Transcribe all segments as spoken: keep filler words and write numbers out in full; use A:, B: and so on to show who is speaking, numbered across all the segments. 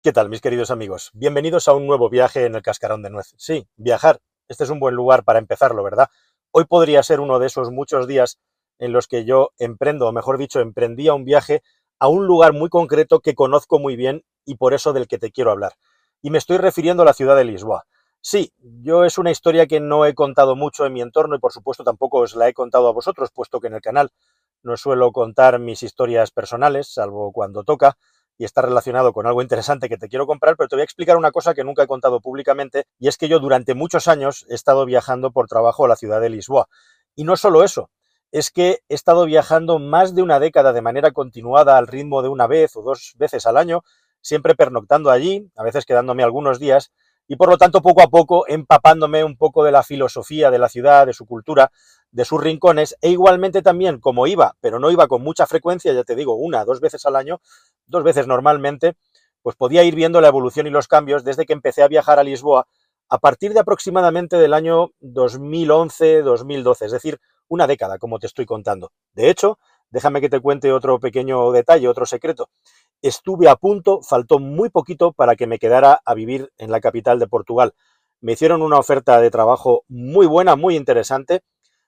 A: ¿Qué tal, mis queridos amigos? Bienvenidos a un nuevo viaje en el Cascarón de Nuez. Sí, viajar. Este es un buen lugar para empezarlo, ¿verdad? Hoy podría ser uno de esos muchos días en los que yo emprendo, o mejor dicho, emprendía un viaje a un lugar muy concreto que conozco muy bien y por eso del que te quiero hablar. Y me estoy refiriendo a la ciudad de Lisboa. Sí, yo es una historia que no he contado mucho en mi entorno y por supuesto tampoco os la he contado a vosotros, puesto que en el canal no suelo contar mis historias personales, salvo cuando toca, y está relacionado con algo interesante que te quiero comprar, pero te voy a explicar una cosa que nunca he contado públicamente, y es que yo durante muchos años he estado viajando por trabajo a la ciudad de Lisboa. Y no solo eso, es que he estado viajando más de una década de manera continuada al ritmo de una vez o dos veces al año, siempre pernoctando allí, a veces quedándome algunos días, y por lo tanto poco a poco empapándome un poco de la filosofía de la ciudad, de su cultura, de sus rincones, e igualmente también como iba, pero no iba con mucha frecuencia, ya te digo, una, dos veces al año, dos veces normalmente, pues podía ir viendo la evolución y los cambios desde que empecé a viajar a Lisboa a partir de aproximadamente del año dos mil once, dos mil doce, es decir, una década, como te estoy contando. De hecho, déjame que te cuente otro pequeño detalle, otro secreto. Estuve a punto, faltó muy poquito para que me quedara a vivir en la capital de Portugal. Me hicieron una oferta de trabajo muy buena, muy interesante,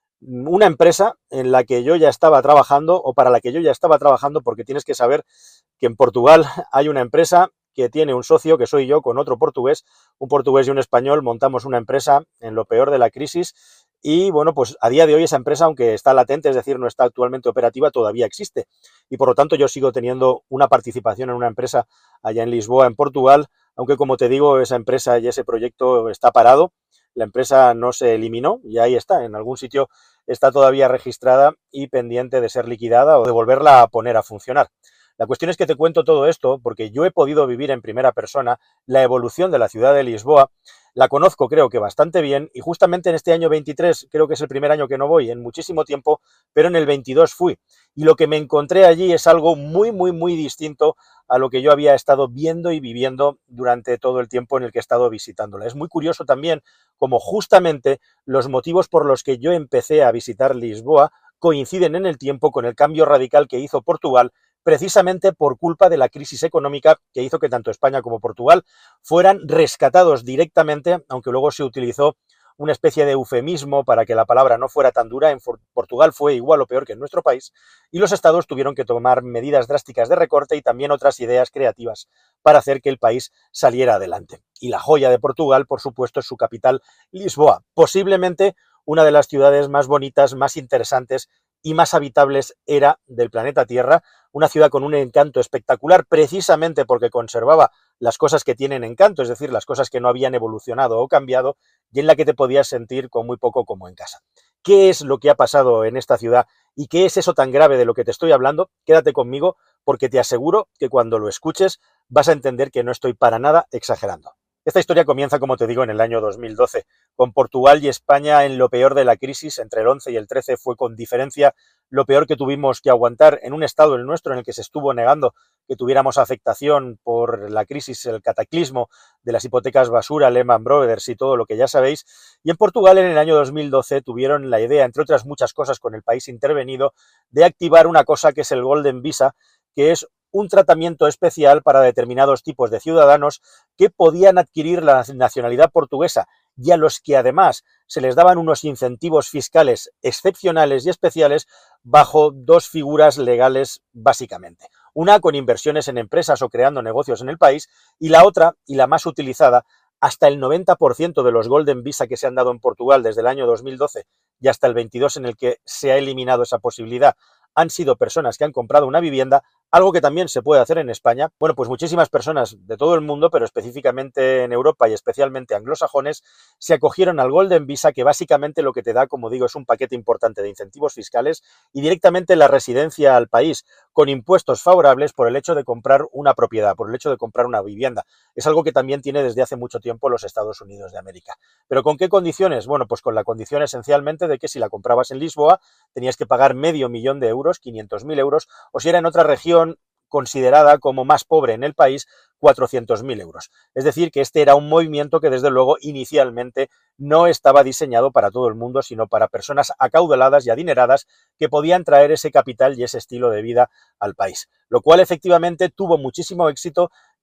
A: una empresa en la que yo ya estaba trabajando o para la que yo ya estaba trabajando, porque tienes que saber que en Portugal hay una empresa que tiene un socio, que soy yo, con otro portugués, un portugués y un español, montamos una empresa en lo peor de la crisis y, bueno, pues a día de hoy esa empresa, aunque está latente, es decir, no está actualmente operativa, todavía existe. Y por lo tanto yo sigo teniendo una participación en una empresa allá en Lisboa, en Portugal, aunque como te digo, esa empresa y ese proyecto está parado. La empresa no se eliminó y ahí está, en algún sitio está todavía registrada y pendiente de ser liquidada o de volverla a poner a funcionar. La cuestión es que te cuento todo esto porque yo he podido vivir en primera persona la evolución de la ciudad de Lisboa, la conozco creo que bastante bien y justamente en este año veintitrés, creo que es el primer año que no voy en muchísimo tiempo, pero en el veintidós fui. Y lo que me encontré allí es algo muy, muy, muy distinto a lo que yo había estado viendo y viviendo durante todo el tiempo en el que he estado visitándola. Es muy curioso también como justamente los motivos por los que yo empecé a visitar Lisboa coinciden en el tiempo con el cambio radical que hizo Portugal, precisamente por culpa de la crisis económica que hizo que tanto España como Portugal fueran rescatados directamente, aunque luego se utilizó una especie de eufemismo para que la palabra no fuera tan dura. En Portugal fue igual o peor que en nuestro país y los estados tuvieron que tomar medidas drásticas de recorte y también otras ideas creativas para hacer que el país saliera adelante. Y la joya de Portugal, por supuesto, es su capital, Lisboa, posiblemente una de las ciudades más bonitas, más interesantes y más habitables era del planeta Tierra, una ciudad con un encanto espectacular precisamente porque conservaba las cosas que tienen encanto, es decir, las cosas que no habían evolucionado o cambiado, y en la que te podías sentir con muy poco como en casa. ¿Qué es lo que ha pasado en esta ciudad y qué es eso tan grave de lo que te estoy hablando? Quédate conmigo porque te aseguro que cuando lo escuches vas a entender que no estoy para nada exagerando. Esta historia comienza, como te digo, en el año dos mil doce, con Portugal y España en lo peor de la crisis. Entre el once y el trece fue con diferencia lo peor que tuvimos que aguantar en un estado, el nuestro, en el que se estuvo negando que tuviéramos afectación por la crisis, el cataclismo de las hipotecas basura, Lehman Brothers y todo lo que ya sabéis. Y en Portugal en el año dos mil doce tuvieron la idea, entre otras muchas cosas con el país intervenido, de activar una cosa que es el Golden Visa, que es un tratamiento especial para determinados tipos de ciudadanos que podían adquirir la nacionalidad portuguesa y a los que además se les daban unos incentivos fiscales excepcionales y especiales bajo dos figuras legales básicamente. Una con inversiones en empresas o creando negocios en el país y la otra, y la más utilizada, hasta el noventa por ciento de los Golden Visa que se han dado en Portugal desde el año dos mil doce y hasta el veintidós en el que se ha eliminado esa posibilidad han sido personas que han comprado una vivienda, algo que también se puede hacer en España. Bueno, pues muchísimas personas de todo el mundo, pero específicamente en Europa y especialmente anglosajones, se acogieron al Golden Visa, que básicamente lo que te da, como digo, es un paquete importante de incentivos fiscales y directamente la residencia al país, con impuestos favorables por el hecho de comprar una propiedad, por el hecho de comprar una vivienda. Es algo que también tiene desde hace mucho tiempo los Estados Unidos de América. ¿Pero con qué condiciones? Bueno, pues con la condición esencialmente de que si la comprabas en Lisboa, tenías que pagar medio millón de euros, quinientos mil euros, o si era en otra región considerada como más pobre en el país, cuatrocientos mil euros. Es decir, que este era un movimiento que desde luego inicialmente no estaba diseñado para todo el mundo, sino para personas acaudaladas y adineradas que podían traer ese capital y ese estilo de vida al país. Lo cual efectivamente tuvo muchísimo éxito,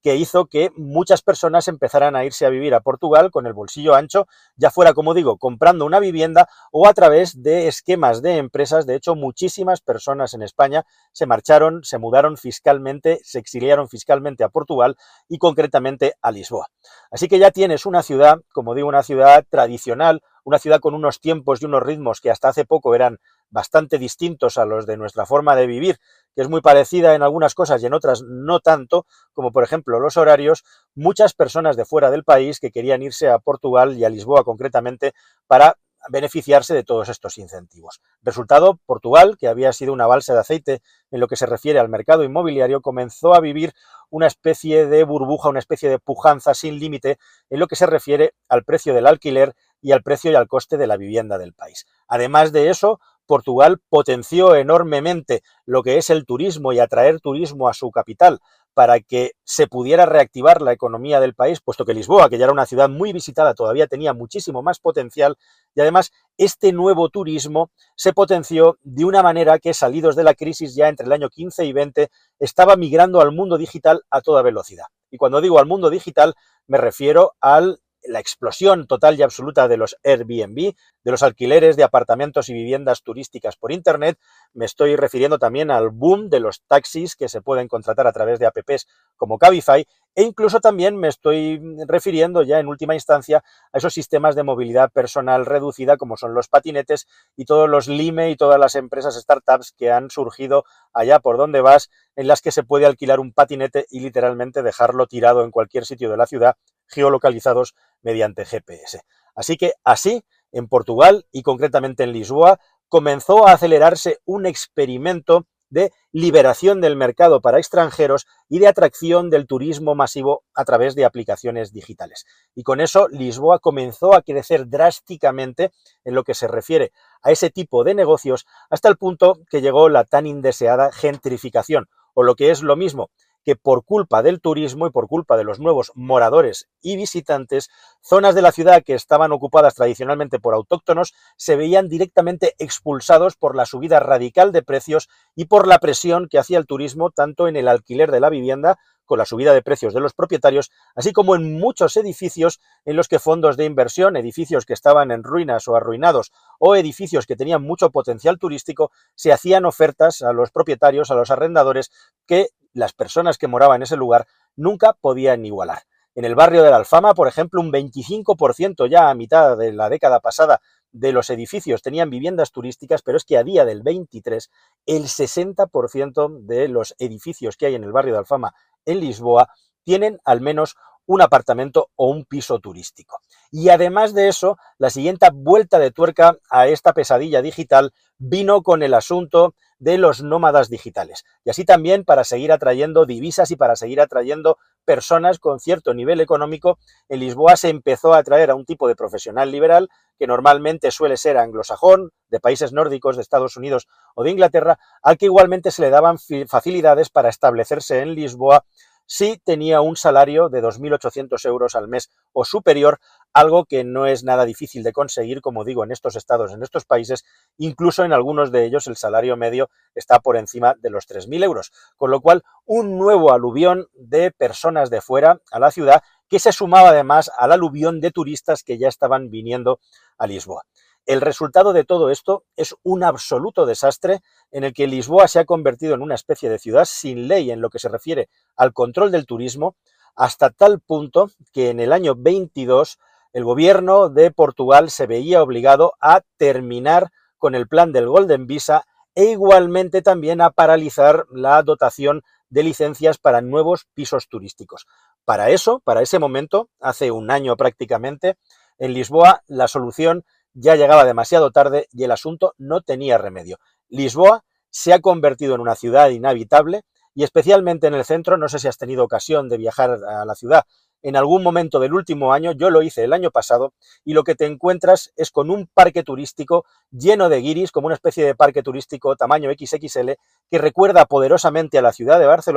A: que hizo que muchas personas empezaran a irse a vivir a Portugal con el bolsillo ancho, ya fuera, como digo, comprando una vivienda o a través de esquemas de empresas. De hecho, muchísimas personas en España se marcharon, se mudaron fiscalmente, se exiliaron fiscalmente a Portugal y concretamente a Lisboa. Así que ya tienes una ciudad, como digo, una ciudad tradicional, una ciudad con unos tiempos y unos ritmos que hasta hace poco eran bastante distintos a los de nuestra forma de vivir, que es muy parecida en algunas cosas y en otras no tanto, como por ejemplo los horarios. Muchas personas de fuera del país que querían irse a Portugal y a Lisboa concretamente para beneficiarse de todos estos incentivos. Resultado, Portugal, que había sido una balsa de aceite en lo que se refiere al mercado inmobiliario, comenzó a vivir una especie de burbuja, una especie de pujanza sin límite en lo que se refiere al precio del alquiler y al precio y al coste de la vivienda del país. Además de eso, Portugal potenció enormemente lo que es el turismo y atraer turismo a su capital para que se pudiera reactivar la economía del país, puesto que Lisboa, que ya era una ciudad muy visitada, todavía tenía muchísimo más potencial, y además este nuevo turismo se potenció de una manera que, salidos de la crisis ya entre el año quince y veinte, estaba migrando al mundo digital a toda velocidad. Y cuando digo al mundo digital me refiero al la explosión total y absoluta de los Airbnb, de los alquileres de apartamentos y viviendas turísticas por Internet. Me estoy refiriendo también al boom de los taxis que se pueden contratar a través de apps como Cabify, e incluso también me estoy refiriendo ya en última instancia a esos sistemas de movilidad personal reducida como son los patinetes y todos los Lime y todas las empresas startups que han surgido allá por donde vas, en las que se puede alquilar un patinete y literalmente dejarlo tirado en cualquier sitio de la ciudad, geolocalizados mediante G P S. Así que así, en Portugal y concretamente en Lisboa, comenzó a acelerarse un experimento de liberación del mercado para extranjeros y de atracción del turismo masivo a través de aplicaciones digitales. Y con eso Lisboa comenzó a crecer drásticamente en lo que se refiere a ese tipo de negocios, hasta el punto que llegó la tan indeseada gentrificación, o lo que es lo mismo, que por culpa del turismo y por culpa de los nuevos moradores y visitantes, zonas de la ciudad que estaban ocupadas tradicionalmente por autóctonos se veían directamente expulsados por la subida radical de precios y por la presión que hacía el turismo tanto en el alquiler de la vivienda, con la subida de precios de los propietarios, así como en muchos edificios en los que fondos de inversión, edificios que estaban en ruinas o arruinados, o edificios que tenían mucho potencial turístico, se hacían ofertas a los propietarios, a los arrendadores, que las personas que moraban en ese lugar nunca podían igualar. En el barrio de la Alfama, por ejemplo, un veinticinco por ciento ya a mitad de la década pasada de los edificios tenían viviendas turísticas, pero es que a día del veintitrés, el sesenta por ciento de los edificios que hay en el barrio de Alfama en Lisboa tienen al menos un apartamento o un piso turístico. Y además de eso, la siguiente vuelta de tuerca a esta pesadilla digital vino con el asunto de los nómadas digitales. Y así también, para seguir atrayendo divisas y para seguir atrayendo personas con cierto nivel económico, en Lisboa se empezó a atraer a un tipo de profesional liberal que normalmente suele ser anglosajón, de países nórdicos, de Estados Unidos o de Inglaterra, al que igualmente se le daban facilidades para establecerse en Lisboa si tenía un salario de dos mil ochocientos euros al mes o superior, algo que no es nada difícil de conseguir, como digo, en estos estados, en estos países. Incluso en algunos de ellos el salario medio está por encima de los tres mil euros, con lo cual un nuevo aluvión de personas de fuera a la ciudad, que se sumaba además al aluvión de turistas que ya estaban viniendo a Lisboa. El resultado de todo esto es un absoluto desastre en el que Lisboa se ha convertido en una especie de ciudad sin ley en lo que se refiere al control del turismo, hasta tal punto que en el año veintidós el gobierno de Portugal se veía obligado a terminar con el plan del Golden Visa e igualmente también a paralizar la dotación de licencias para nuevos pisos turísticos. Para eso, para ese momento, hace un año prácticamente, en Lisboa la solución ya llegaba demasiado tarde y el asunto no tenía remedio. Lisboa se ha convertido en una ciudad inhabitable y especialmente en el centro. No sé si has tenido ocasión de viajar a la ciudad en algún momento del último año. Yo lo hice el año pasado y lo que te encuentras es con un parque turístico lleno de guiris, como una especie de parque turístico tamaño equis equis ele, que recuerda poderosamente a la ciudad de Barcelona,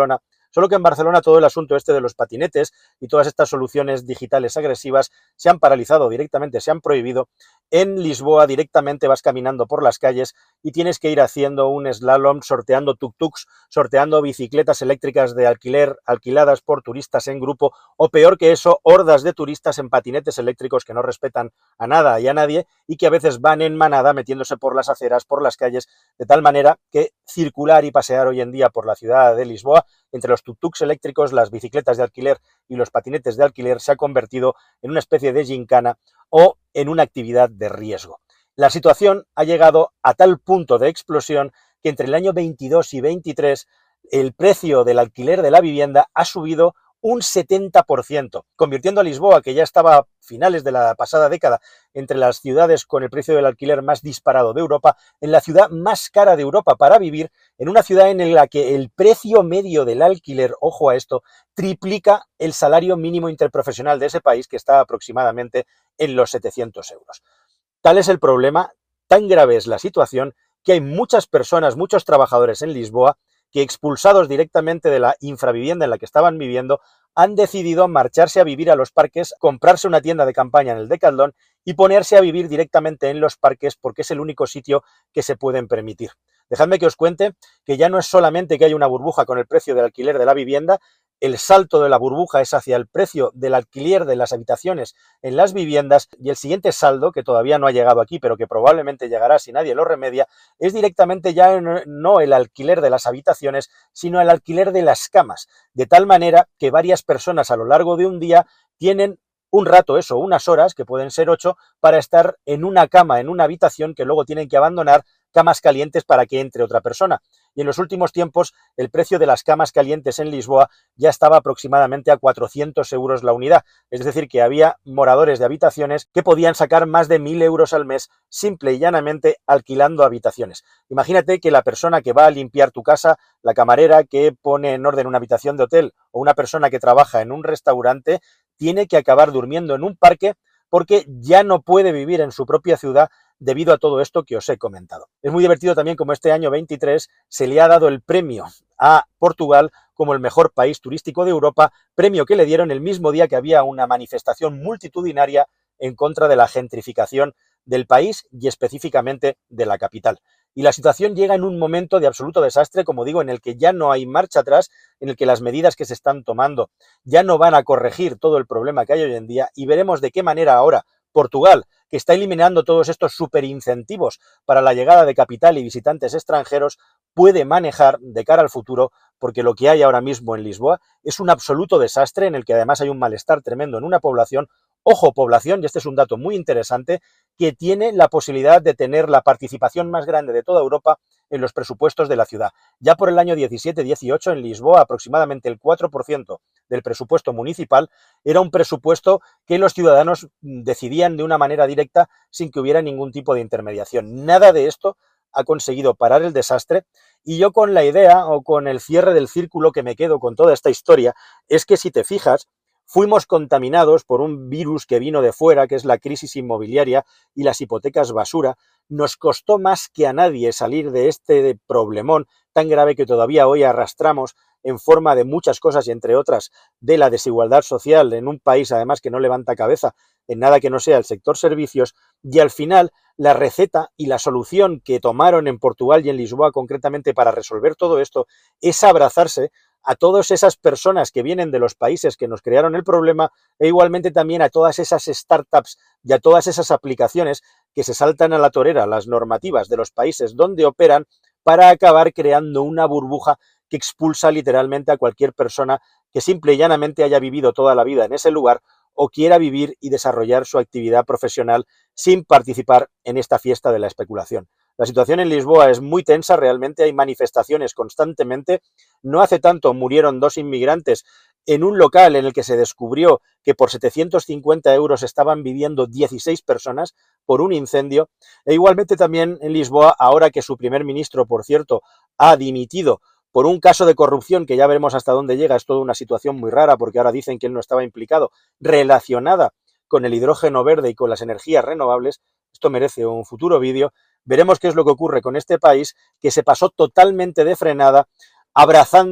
A: Solo que en Barcelona todo el asunto este de los patinetes y todas estas soluciones digitales agresivas se han paralizado directamente, se han prohibido. En Lisboa directamente vas caminando por las calles y tienes que ir haciendo un slalom, sorteando tuk-tuks, sorteando bicicletas eléctricas de alquiler, alquiladas por turistas en grupo, o peor que eso, hordas de turistas en patinetes eléctricos que no respetan a nada y a nadie y que a veces van en manada metiéndose por las aceras, por las calles, de tal manera que circular y pasear hoy en día por la ciudad de Lisboa, entre los tuk-tuks eléctricos, las bicicletas de alquiler y los patinetes de alquiler, se ha convertido en una especie de gincana o en una actividad de riesgo. La situación ha llegado a tal punto de explosión que entre el año veintidós y veintitrés el precio del alquiler de la vivienda ha subido un setenta por ciento, convirtiendo a Lisboa, que ya estaba a finales de la pasada década entre las ciudades con el precio del alquiler más disparado de Europa, en la ciudad más cara de Europa para vivir, en una ciudad en la que el precio medio del alquiler, ojo a esto, triplica el salario mínimo interprofesional de ese país, que está aproximadamente en los setecientos euros. Tal es el problema, tan grave es la situación, que hay muchas personas, muchos trabajadores en Lisboa, que expulsados directamente de la infravivienda en la que estaban viviendo, han decidido marcharse a vivir a los parques, comprarse una tienda de campaña en el Decathlon y ponerse a vivir directamente en los parques porque es el único sitio que se pueden permitir. Dejadme que os cuente que ya no es solamente que hay una burbuja con el precio del alquiler de la vivienda, el salto de la burbuja es hacia el precio del alquiler de las habitaciones en las viviendas y el siguiente saldo, que todavía no ha llegado aquí, pero que probablemente llegará si nadie lo remedia, es directamente ya no el alquiler de las habitaciones, sino el alquiler de las camas, de tal manera que varias personas a lo largo de un día tienen un rato, eso, unas horas, que pueden ser ocho, para estar en una cama, en una habitación que luego tienen que abandonar, camas calientes para que entre otra persona. Y en los últimos tiempos el precio de las camas calientes en Lisboa ya estaba aproximadamente a cuatrocientos euros la unidad, es decir, que había moradores de habitaciones que podían sacar más de mil euros al mes simple y llanamente alquilando habitaciones. Imagínate que la persona que va a limpiar tu casa, la camarera que pone en orden una habitación de hotel o una persona que trabaja en un restaurante tiene que acabar durmiendo en un parque porque ya no puede vivir en su propia ciudad debido a todo esto que os he comentado. Es muy divertido también como este año veintitrés se le ha dado el premio a Portugal como el mejor país turístico de Europa, premio que le dieron el mismo día que había una manifestación multitudinaria en contra de la gentrificación del país y específicamente de la capital. Y la situación llega en un momento de absoluto desastre, como digo, en el que ya no hay marcha atrás, en el que las medidas que se están tomando ya no van a corregir todo el problema que hay hoy en día y veremos de qué manera ahora Portugal, que está eliminando todos estos superincentivos para la llegada de capital y visitantes extranjeros, puede manejar de cara al futuro, porque lo que hay ahora mismo en Lisboa es un absoluto desastre en el que además hay un malestar tremendo en una población, ojo, población, y este es un dato muy interesante, que tiene la posibilidad de tener la participación más grande de toda Europa en los presupuestos de la ciudad. Ya por el año diecisiete dieciocho en Lisboa aproximadamente el cuatro por ciento del presupuesto municipal era un presupuesto que los ciudadanos decidían de una manera directa sin que hubiera ningún tipo de intermediación. Nada de esto ha conseguido parar el desastre y yo con la idea o con el cierre del círculo que me quedo con toda esta historia es que si te fijas, fuimos contaminados por un virus que vino de fuera, que es la crisis inmobiliaria y las hipotecas basura. Nos costó más que a nadie salir de este problemón tan grave que todavía hoy arrastramos en forma de muchas cosas y entre otras de la desigualdad social en un país además que no levanta cabeza en nada que no sea el sector servicios, y al final la receta y la solución que tomaron en Portugal y en Lisboa concretamente para resolver todo esto es abrazarse a todas esas personas que vienen de los países que nos crearon el problema e igualmente también a todas esas startups y a todas esas aplicaciones que se saltan a la torera las normativas de los países donde operan para acabar creando una burbuja que expulsa literalmente a cualquier persona que simple y llanamente haya vivido toda la vida en ese lugar o quiera vivir y desarrollar su actividad profesional sin participar en esta fiesta de la especulación. La situación en Lisboa es muy tensa, realmente hay manifestaciones constantemente. No hace tanto murieron dos inmigrantes en un local en el que se descubrió que por setecientos cincuenta euros estaban viviendo dieciséis personas por un incendio. E igualmente también en Lisboa, ahora que su primer ministro, por cierto, ha dimitido por un caso de corrupción que ya veremos hasta dónde llega, es toda una situación muy rara porque ahora dicen que él no estaba implicado, relacionada con el hidrógeno verde y con las energías renovables. Esto merece un futuro vídeo. Veremos qué es lo que ocurre con este país que se pasó totalmente de frenada, abrazando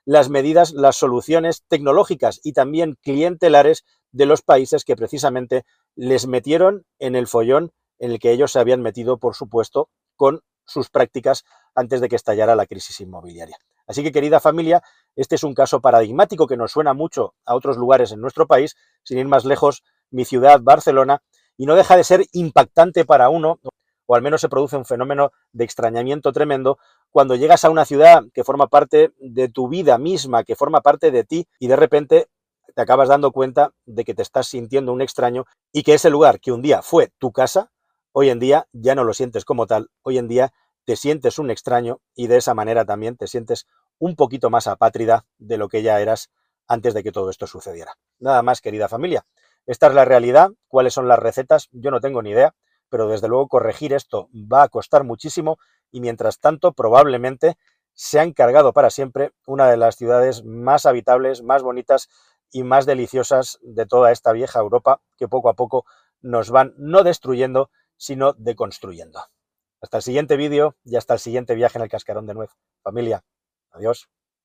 A: las medidas, las soluciones tecnológicas y también clientelares de los países que precisamente les metieron en el follón en el que ellos se habían metido, por supuesto, con sus prácticas antes de que estallara la crisis inmobiliaria. Así que, querida familia, este es un caso paradigmático que nos suena mucho a otros lugares en nuestro país, sin ir más lejos, mi ciudad, Barcelona, y no deja de ser impactante para uno, o al menos se produce un fenómeno de extrañamiento tremendo, cuando llegas a una ciudad que forma parte de tu vida misma, que forma parte de ti, y de repente te acabas dando cuenta de que te estás sintiendo un extraño y que ese lugar que un día fue tu casa, hoy en día ya no lo sientes como tal, hoy en día te sientes un extraño y de esa manera también te sientes un poquito más apátrida de lo que ya eras antes de que todo esto sucediera. Nada más, querida familia. Esta es la realidad. ¿Cuáles son las recetas? Yo no tengo ni idea, pero desde luego corregir esto va a costar muchísimo y mientras tanto probablemente se ha encargado para siempre una de las ciudades más habitables, más bonitas y más deliciosas de toda esta vieja Europa que poco a poco nos van no destruyendo, sino deconstruyendo. Hasta el siguiente vídeo y hasta el siguiente viaje en el cascarón de nuez. Familia, adiós.